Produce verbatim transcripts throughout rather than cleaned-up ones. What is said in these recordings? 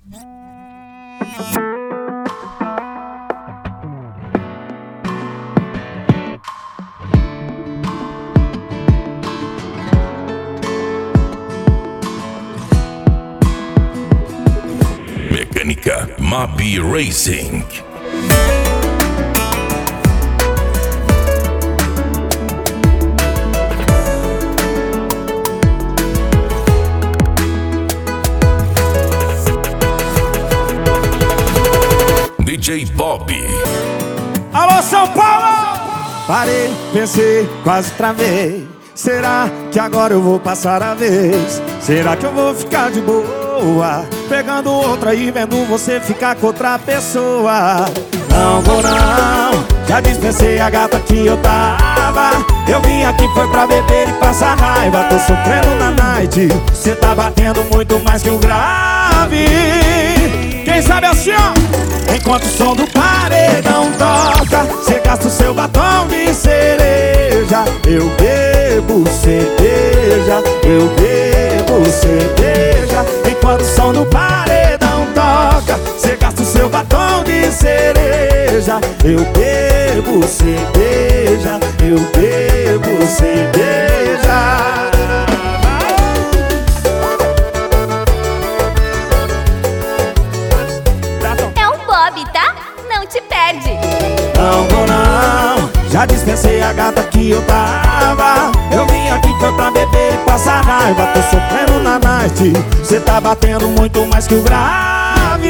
Mecânica Mob Racing. D J Bob. Alô, São Paulo! Parei, pensei, quase travei. Será que agora eu vou passar a vez? Será que eu vou ficar de boa, pegando outra e vendo você ficar com outra pessoa? Não vou não, já dispensei a gata que eu tava. Eu vim aqui foi pra beber e passar raiva. Tô sofrendo na night, cê tá batendo muito mais que o grave. Quem sabe assim, ó, enquanto o som do paredão toca, cê gasta o seu batom de cereja. Eu bebo cerveja, eu bebo cerveja. Enquanto o som do paredão toca, cê gasta o seu batom de cereja. Eu bebo cerveja, eu bebo cerveja. Não vou não, já dispensei a gata que eu tava. Eu vim aqui foi pra beber e passar raiva. Tô sofrendo na night, cê tá batendo muito mais que o grave.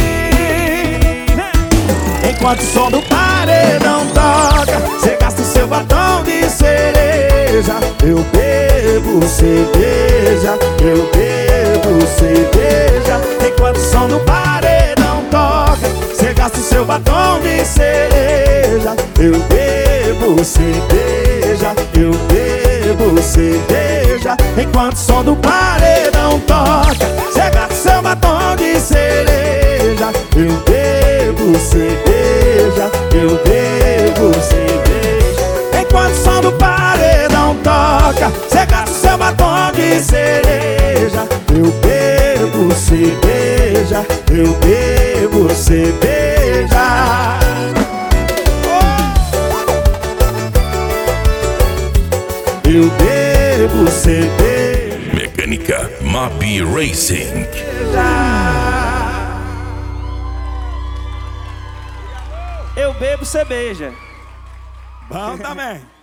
Enquanto o som do paredão toca, cê gasta o seu batom de cereja. Eu bebo cerveja, eu bebo cerveja. Enquanto o som do paredão toca, cê gasta o seu batom de cereja. Eu bebo cerveja, eu bebo cerveja. Enquanto o som do paredão toca, cê gasta o seu batom de cereja. Eu bebo cerveja, eu bebo cerveja. Enquanto o som do paredão toca, cê gasta o seu batom de cereja. Eu bebo cerveja, eu bebo cerveja. Eu bebo cerveja. Mecânica Mob Racing. Eu bebo cerveja. Bom também.